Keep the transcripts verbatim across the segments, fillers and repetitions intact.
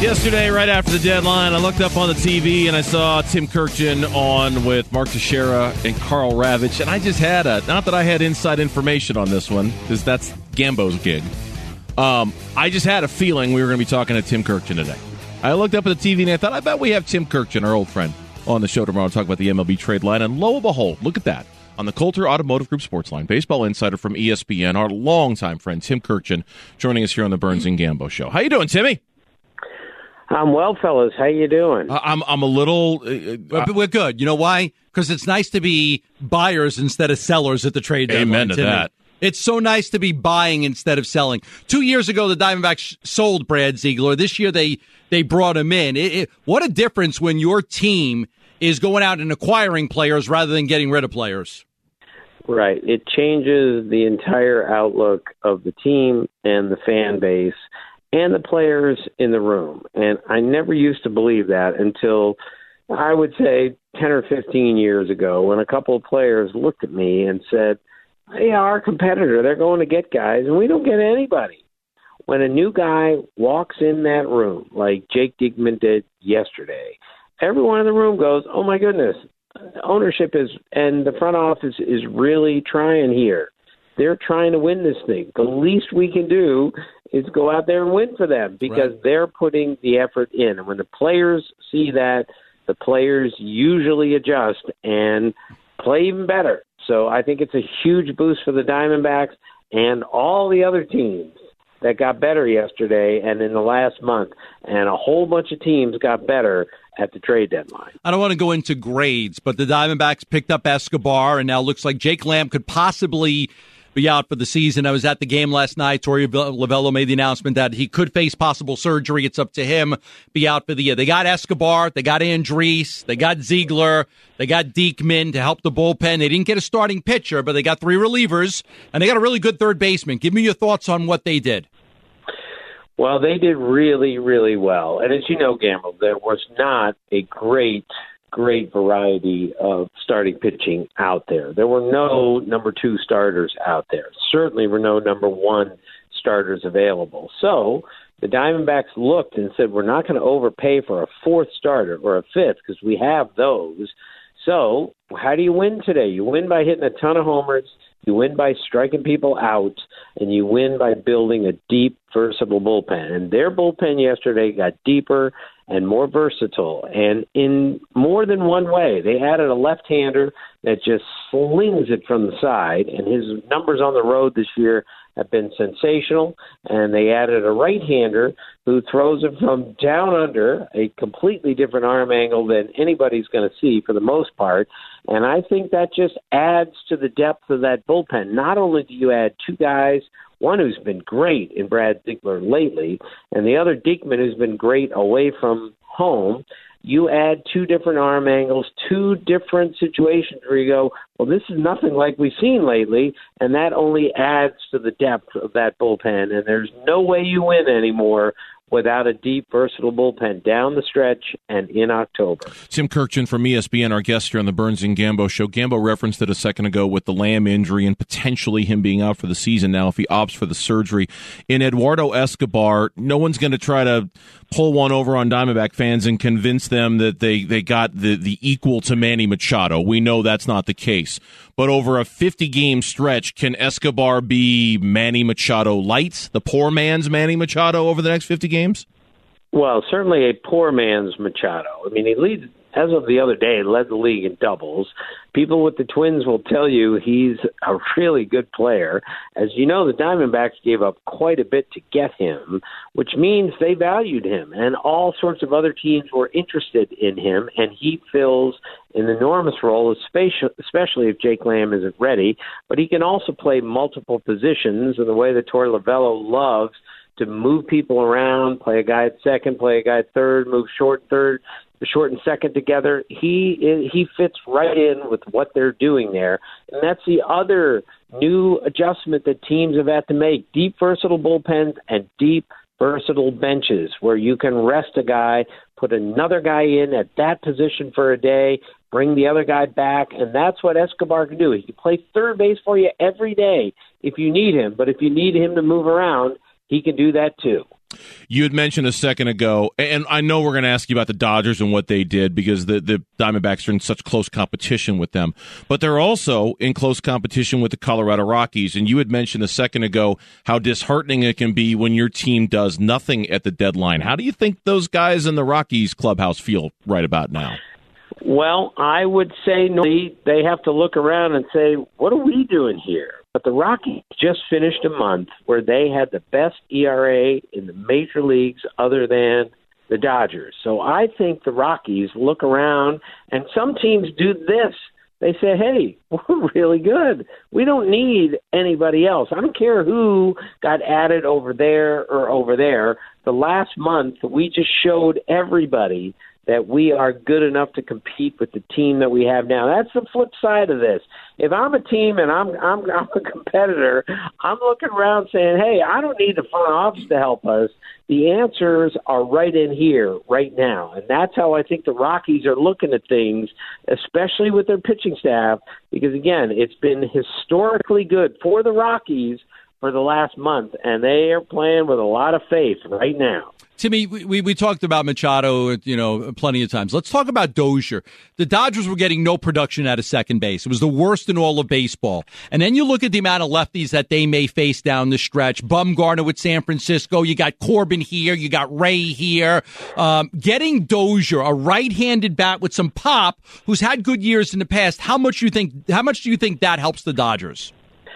Yesterday, right after the deadline, I looked up on the T V and I saw Tim Kurkjian on with Mark Teixeira and Karl Ravech, and I just had a, not that I had inside information on this one, because that's Gambo's gig. Um, I just had a feeling we were going to be talking to Tim Kurkjian today. I looked up at the T V and I thought, I bet we have Tim Kurkjian, our old friend, on the show tomorrow to talk about the M L B trade line, and lo and behold, look at that. On the Coulter Automotive Group Sports Line, baseball insider from E S P N, our longtime friend Tim Kurkjian, joining us here on the Burns and Gambo Show. How you doing, Timmy? I'm well, fellas. How you doing? Uh, I'm I'm a little. Uh, but we're good. You know why? Because it's nice to be buyers instead of sellers at the trade deadline. Amen to Timmy. that. It's so nice to be buying instead of selling. Two years ago, the Diamondbacks sold Brad Ziegler. This year, they they brought him in. It, it, what a difference when your team is going out and acquiring players rather than getting rid of players. Right. It changes the entire outlook of the team and the fan base and the players in the room. And I never used to believe that until, I would say, ten or fifteen years ago, when a couple of players looked at me and said, hey, our competitor, they're going to get guys, and we don't get anybody. When a new guy walks in that room, like Jake Diekman did yesterday, everyone in the room goes, oh, my goodness, ownership is and the front office is really trying here. They're trying to win this thing. The least we can do is go out there and win for them because right. they're putting the effort in. And when the players see that, the players usually adjust and play even better. So I think it's a huge boost for the Diamondbacks and all the other teams that got better yesterday and in the last month. And a whole bunch of teams got better at the trade deadline. I don't want to go into grades, but the Diamondbacks picked up Escobar, and now looks like Jake Lamb could possibly be out for the season. I was at the game last night. Torey Lovullo made the announcement that he could face possible surgery. It's up to him. Be out for the year. They got Escobar. They got Andriese. They got Ziegler. They got Diekman to help the bullpen. They didn't get a starting pitcher, but they got three relievers, and they got a really good third baseman. Give me your thoughts on what they did. Well, they did really, really well. And as you know, Gamble, there was not a great great variety of starting pitching out there. There were no number two starters out there. Certainly were no number one starters available. So the Diamondbacks looked and said, we're not going to overpay for a fourth starter or a fifth because we have those. So how do you win today? You win by hitting a ton of homers. You win by striking people out, and you win by building a deep, versatile bullpen. And their bullpen yesterday got deeper and more versatile, and in more than one way. They added a left-hander that just slings it from the side, and his numbers on the road this year have been sensational. And they added a right-hander who throws it from down under, a completely different arm angle than anybody's going to see for the most part. And I think that just adds to the depth of that bullpen. Not only do you add two guys, one who's been great in Brad Ziegler lately, and the other Diekman who's been great away from home, you add two different arm angles, two different situations where you go, well, this is nothing like we've seen lately, and that only adds to the depth of that bullpen. And there's no way you win anymore without a deep, versatile bullpen down the stretch and in October. Tim Kurkjian from E S P N, our guest here on the Burns and Gambo Show. Gambo referenced it a second ago with the Lamb injury and potentially him being out for the season now if he opts for the surgery. In Eduardo Escobar, no one's going to try to pull one over on Diamondback fans and convince them that they, they got the, the equal to Manny Machado. We know that's not the case. But over a fifty-game stretch, can Escobar be Manny Machado light, the poor man's Manny Machado over the next fifty games? Well, certainly a poor man's Machado. I mean, he leads, as of the other day, led the league in doubles. People with the Twins will tell you he's a really good player. As you know, the Diamondbacks gave up quite a bit to get him, which means they valued him, and all sorts of other teams were interested in him, and he fills an enormous role, especially if Jake Lamb isn't ready. But he can also play multiple positions in the way that Torey Lovullo loves to move people around, play a guy at second, play a guy at third, move short third, short and second together. He he fits right in with what they're doing there. And that's the other new adjustment that teams have had to make. Deep, versatile bullpens and deep, versatile benches where you can rest a guy, put another guy in at that position for a day, bring the other guy back, and that's what Escobar can do. He can play third base for you every day if you need him, but if you need him to move around, he can do that too. You had mentioned a second ago, and I know we're going to ask you about the Dodgers and what they did because the, the Diamondbacks are in such close competition with them. But they're also in close competition with the Colorado Rockies. And you had mentioned a second ago how disheartening it can be when your team does nothing at the deadline. How do you think those guys in the Rockies clubhouse feel right about now? Well, I would say no, they have to look around and say, what are we doing here? But the Rockies just finished a month where they had the best E R A in the major leagues other than the Dodgers. So I think the Rockies look around, and some teams do this. They say, hey, we're really good. We don't need anybody else. I don't care who got added over there or over there. The last month, we just showed everybody that we are good enough to compete with the team that we have now. That's the flip side of this. If I'm a team and I'm I'm, I'm a competitor, I'm looking around saying, hey, I don't need the front office to help us. The answers are right in here, right now. And that's how I think the Rockies are looking at things, especially with their pitching staff, because, again, it's been historically good for the Rockies for the last month, and they are playing with a lot of faith right now. Timmy, we, we talked about Machado, you know, plenty of times. Let's talk about Dozier. The Dodgers were getting no production out of second base. It was the worst in all of baseball. And then you look at the amount of lefties that they may face down the stretch. Bumgarner with San Francisco. You got Corbin here. You got Ray here. Um, getting Dozier, a right-handed bat with some pop, who's had good years in the past. How much you think? How much do you think that helps the Dodgers?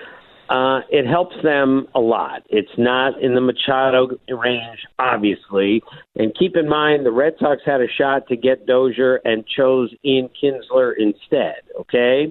Uh, it helps them a lot. It's not in the Machado range, obviously. And keep in mind, the Red Sox had a shot to get Dozier and chose Ian Kinsler instead, okay?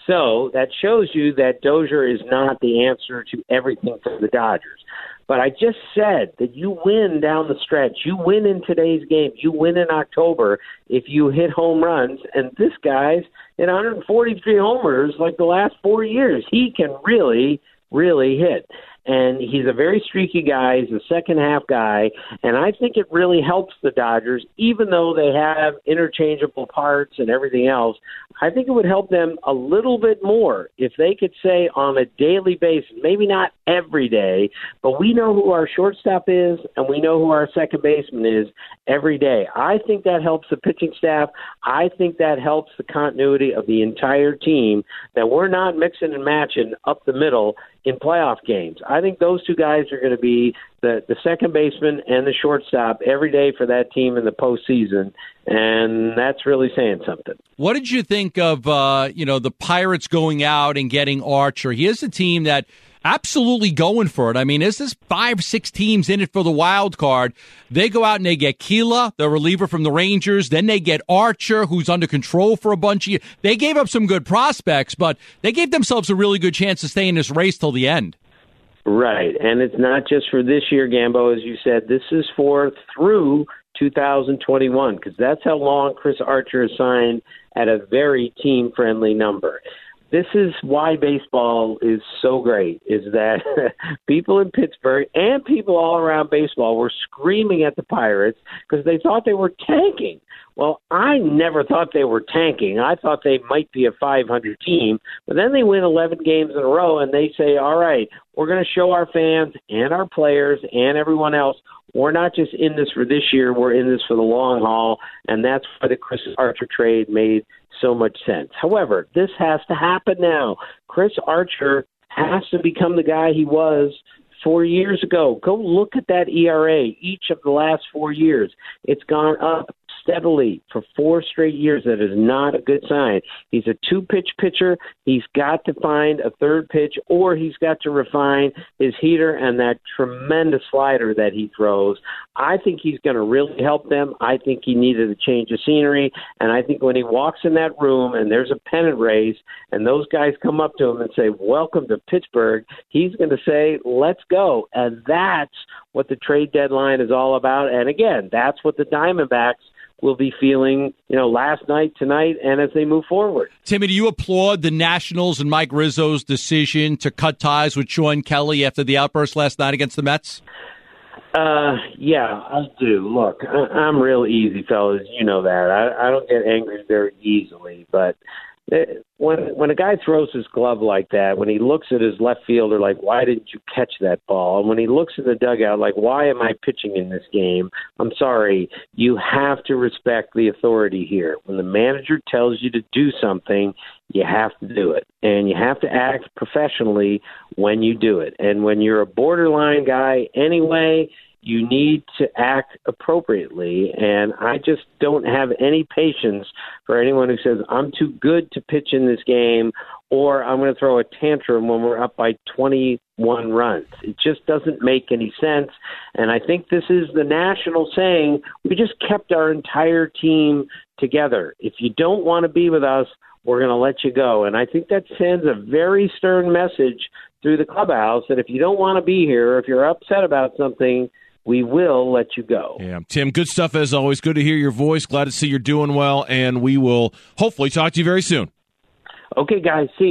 So that shows you that Dozier is not the answer to everything for the Dodgers. But I just said that you win down the stretch. You win in today's game. You win in October if you hit home runs. And this guy's hit one hundred forty-three homers like the last four years. He can really, really hit. And he's a very streaky guy. He's a second-half guy. And I think it really helps the Dodgers, even though they have interchangeable parts and everything else. I think it would help them a little bit more if they could say on a daily basis, maybe not every day, but we know who our shortstop is and we know who our second baseman is every day. I think that helps the pitching staff. I think that helps the continuity of the entire team, that we're not mixing and matching up the middle in playoff games. I think those two guys are going to be the, the second baseman and the shortstop every day for that team in the postseason, and that's really saying something. What did you think of uh, you know the Pirates going out and getting Archer? Here's a team that absolutely going for it. I mean, this is five, six teams in it for the wild card. They go out and they get Keela, the reliever from the Rangers. Then they get Archer, who's under control for a bunch of years. They gave up some good prospects, but they gave themselves a really good chance to stay in this race till the end. Right, and it's not just for this year, Gambo, as you said. This is for through two thousand twenty-one, because that's how long Chris Archer is signed at a very team-friendly number. This is why baseball is so great, is that people in Pittsburgh and people all around baseball were screaming at the Pirates because they thought they were tanking. Well, I never thought they were tanking. I thought they might be a five hundred team, but then they win eleven games in a row and they say, all right, we're going to show our fans and our players and everyone else we're not just in this for this year, we're in this for the long haul, and that's why the Chris Archer trade made so much sense. However, this has to happen now. Chris Archer has to become the guy he was four years ago. Go look at that E R A each of the last four years. It's gone up steadily for four straight years. That is not a good sign. He's a two-pitch pitcher. He's got to find a third pitch, or he's got to refine his heater and that tremendous slider that he throws. I think he's going to really help them. I think he needed a change of scenery, and I think when he walks in that room and there's a pennant race and those guys come up to him and say, welcome to Pittsburgh, he's going to say, let's go. And that's what the trade deadline is all about. And again, that's what the Diamondbacks will be feeling, you know, last night, tonight, and as they move forward. Timmy, do you applaud the Nationals and Mike Rizzo's decision to cut ties with Sean Kelly after the outburst last night against the Mets? Uh, yeah, I do. Look, I, I'm real easy, fellas. You know that. I, I don't get angry very easily, but when when a guy throws his glove like that, when he looks at his left fielder like, why didn't you catch that ball? And when he looks at the dugout like, why am I pitching in this game? I'm sorry, you have to respect the authority here. When the manager tells you to do something, you have to do it. And you have to act professionally when you do it. And when you're a borderline guy anyway, you need to act appropriately, and I just don't have any patience for anyone who says, I'm too good to pitch in this game, or I'm going to throw a tantrum when we're up by twenty-one runs. It just doesn't make any sense, and I think this is the national saying, we just kept our entire team together. If you don't want to be with us, we're going to let you go, and I think that sends a very stern message through the clubhouse that if you don't want to be here, if you're upset about something, we will let you go. Yeah, Tim, good stuff as always. Good to hear your voice. Glad to see you're doing well, and we will hopefully talk to you very soon. Okay, guys. See you.